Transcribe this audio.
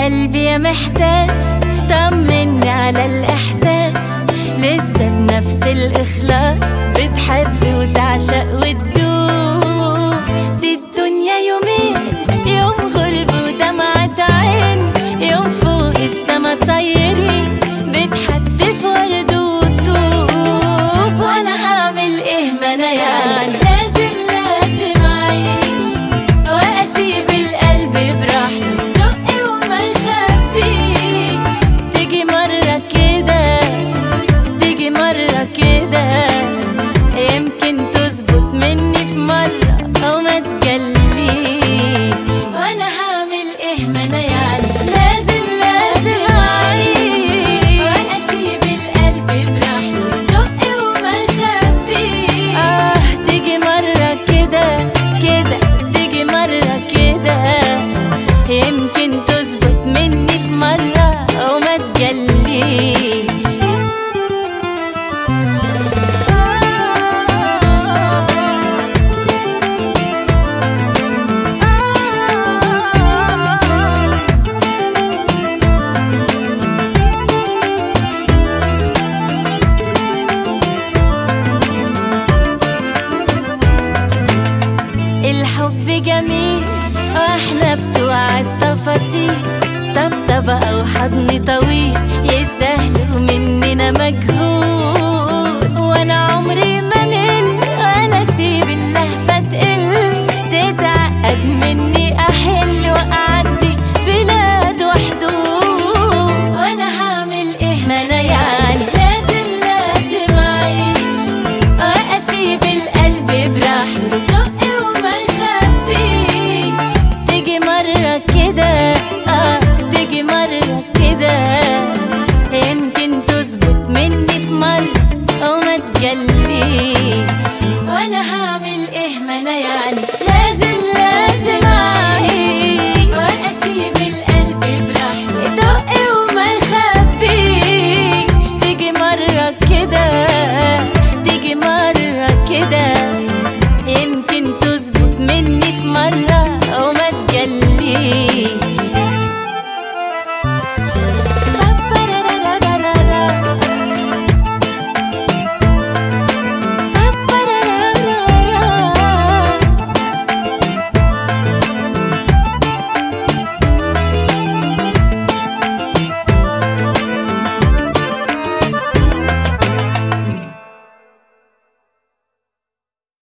قلبي يا محتاس، طمني على الإحساس، لسه بنفس الإخلاص بتحب وتعشق وتدوب. دي الدنيا يومين، يوم غرب ودمعة عين، يوم فوق السما طايرين بتحدف ورد وطوب. وانا هعمل ايه ما انا يعني لازم اعيش واسيب القلب براحته دقي وما يخبيش. تيجي مرة كده تيجي مرة كده، يمكن تظبط مني في مرة او ما تجليش. وانا هعمل ايه ما انا يعني لازم اعيش واسيب القلب براحته دقي وما يخبيش. تيجي مرة كده تيجي مرة كده، يمكن تظبط مني في مرة او ما تجليش. الحب جميل واحنا بتوع التفاصيل، طبطبة او حضن طويل يستاهلوا مننا مجهود. وانا عمري ما مل ولا اسيب اللهفة تقل، تتعقد مني احل واعدي بلاد وحدود. وانا هعمل ايه ما انا يعني لازم اعيش واسيب القلب براحته دقي وما يخبيش. تيجي مرة كده تيجي مرة كده، يمكن تظبط مني في مرة او ما تجليش. وانا هعمل ايه ما انا يعني لازم اعيش واسيب القلب براحته دقي وما يخبيش. تيجي مرة كده تيجي مرة كده، يمكن تظبط مني في مرة